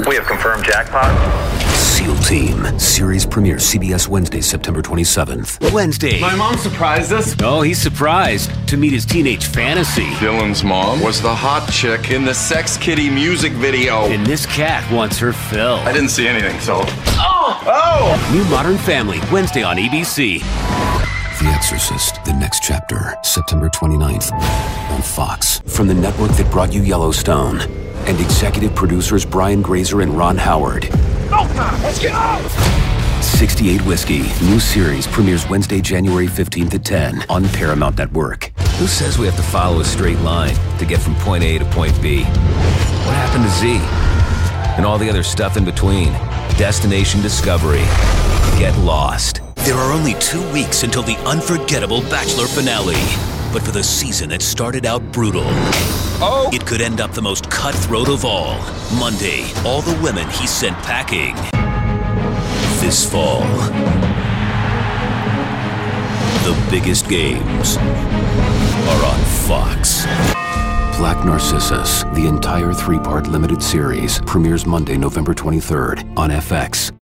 We have confirmed jackpot. SEAL Team. Series premiere CBS Wednesday, September 27th. Wednesday. My mom surprised us. Oh, he's surprised to meet his teenage fantasy. Dylan's mom was the hot chick in the Sex Kitty music video. And this cat wants her fill. I didn't see anything, so... New Modern Family, Wednesday on ABC. The Exorcist, the next chapter, September 29th on Fox. From the network that brought you Yellowstone. And executive producers Brian Grazer and Ron Howard. Let's go! 68 Whiskey, new series premieres Wednesday, January 15th at 10 on Paramount Network. Who says we have to follow a straight line to get from point A to point B? What happened to Z? And all the other stuff in between. Destination Discovery. Get lost. There are only 2 weeks until the unforgettable Bachelor finale. But for the season that started out brutal, it could end up the most cutthroat of all. Monday, all the women he sent packing. This fall, the biggest games are on Fox. Black Narcissus, the entire 3-part limited series, premieres Monday, November 23rd on FX.